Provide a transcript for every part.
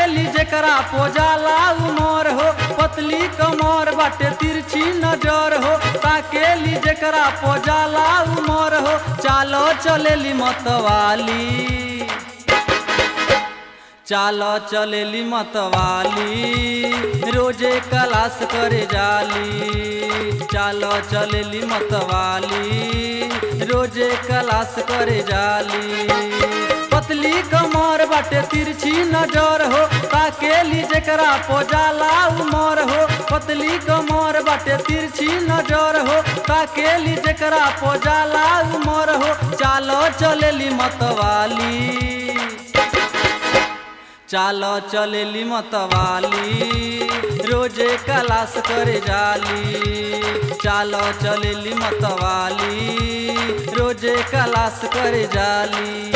ताकेली जेकरा पोजाला उमर हो, पतली कमर बाटे तिरछी नजर हो, ताकेली जेकरा पोजाला उमर हो, चालो चलेली मतवाली, चालो चलेली मतवाली, रोजे क्लास करे जाली, चालो चलेली मतवाली, रोजे क्लास करे जाली। पतली कमर बाटे तिरछी नजर हो, ताकेली जेकरा पोजाला उमर हो, पतली कमर बाटे तिरछी नजर हो, ताकेली जेकरा पोजाला उमर हो, चालो चलेली मतवाली, चालो चलेली मतवाली, रोजे क्लास करे जाली, चालो चलेली मतवाली, रोजे क्लास करे जाली।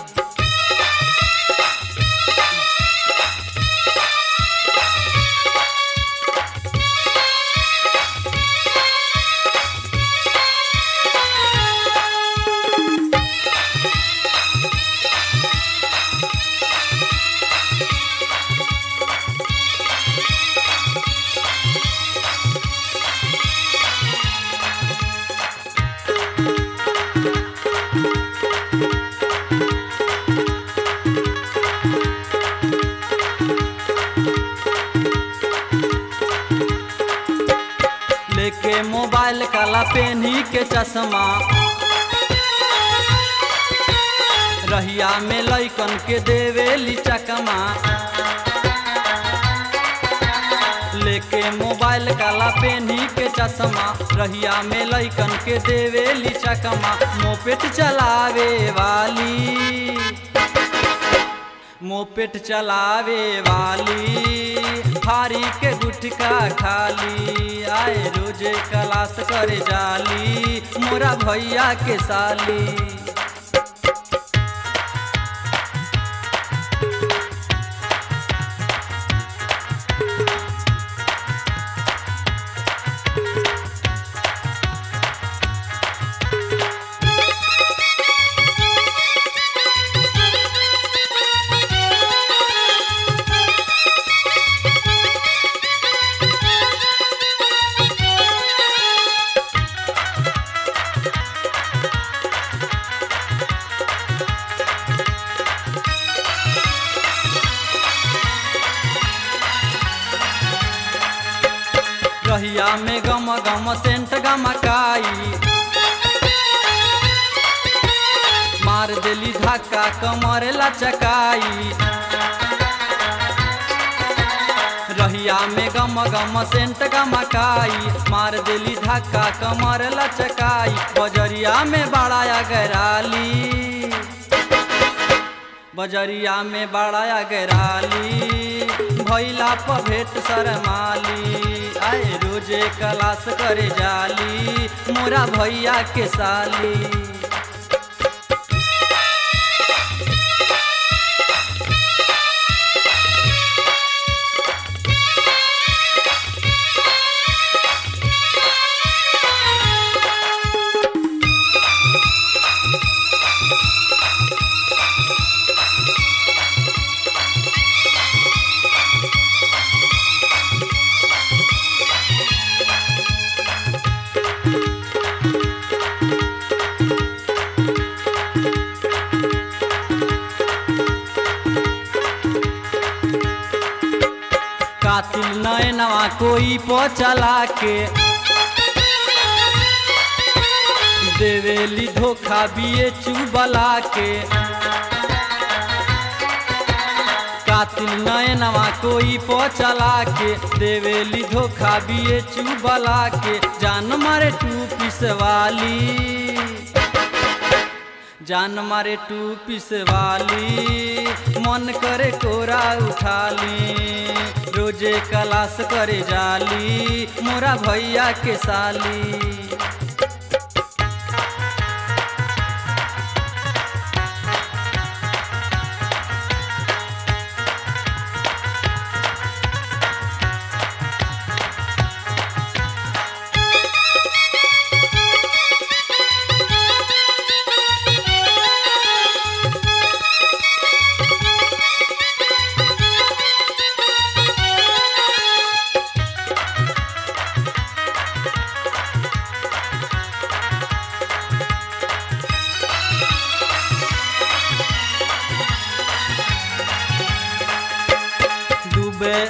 लेके मोबाइल काला पेन्ही के चश्मा, रहिया में लइकन के देवेली चकमा, लेके मोबाइल काला पेन्ही के चश्मा, रहिया में लइकन के देवेली चकमा, मोपेट चलावे वाली, मोपेट चलावे वाली, फारी के गुटका खाली, आए रोजे क्लास करे जाली, मोरा भैया के साली। रहिया में गम गम सेंट गमकाई, मार देली धक्का कमर लचकाई, रहिया में गम गम सेंट गमकाई, मार देली धक्का कमर लचकाई, बजरिया में बड़ाया गराली, बजरिया में बड़ाया गराली, भैला पर भेंट शरमाली, आए रोजे क्लास करे जाली, मोरा भैया के साली। कातिल नैनवा कोई पो चला के, देवेली धोखा बिये चुबला के, कातिल नैनवा कोई पो चला के, देवेली धोखा बिये चुबला के, जान मारे टू पीस वाली, जान मारे टू पीस वाली, मन करे कोरा उठाली, रोजे क्लास करे जाली, मोरा भैया के साली।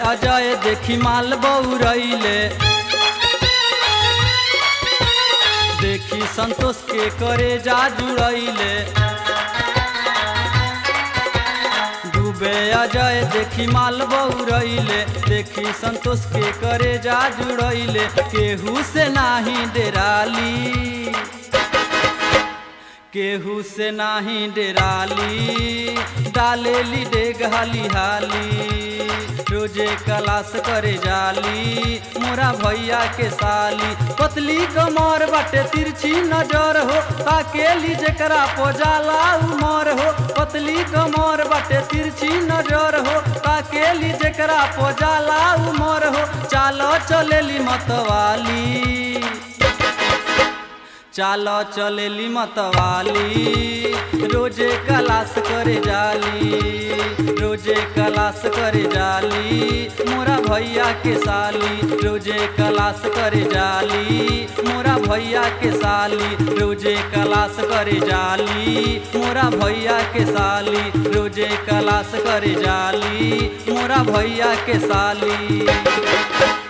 अजय देखी माल बउरैले, देखी संतोष के करे जा जुड़ैले। डूबे अजय देखी माल बउरैले, देखी संतोष के करे जा जुड़ैले। केहू से नाही डेराली, केहू से नाही डेराली, डालेली डेग हाली हाली। रोजे क्लास करे जाली मोरा भैया के साली। पतली कमर बाटे तिरछी नजर हो, ताकेली जेकरा पोजाला उमर हो। पतली कमर बाटे तिरछी नजर हो, ताकेली जेकरा पोजाला उमर हो। चालो चलेली मतवाली, चालो चलेली मतवाली। रोजे क्लास करे जाली, रोजे क्लास करे जाली मोरा भैया के साली। रोजे क्लास करे जाली मोरा भैया के साली। रोजे क्लास करे जाली मोरा भैया के साली। रोजे क्लास करे जाली मोरा भैया के साली।